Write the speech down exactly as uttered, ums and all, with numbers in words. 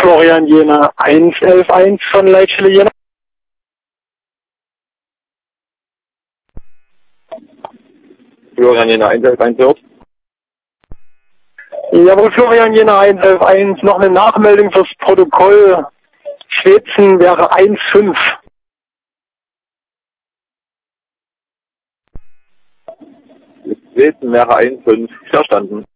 Florian Jena eins elf eins von Leitstelle Jena. Florian Jena eins elf eins hört. Jawohl, Florian Jena eins elf eins, noch eine Nachmeldung fürs Protokoll. Schwetzen wäre eins fünf. Schwetzen wäre eins fünf. Verstanden.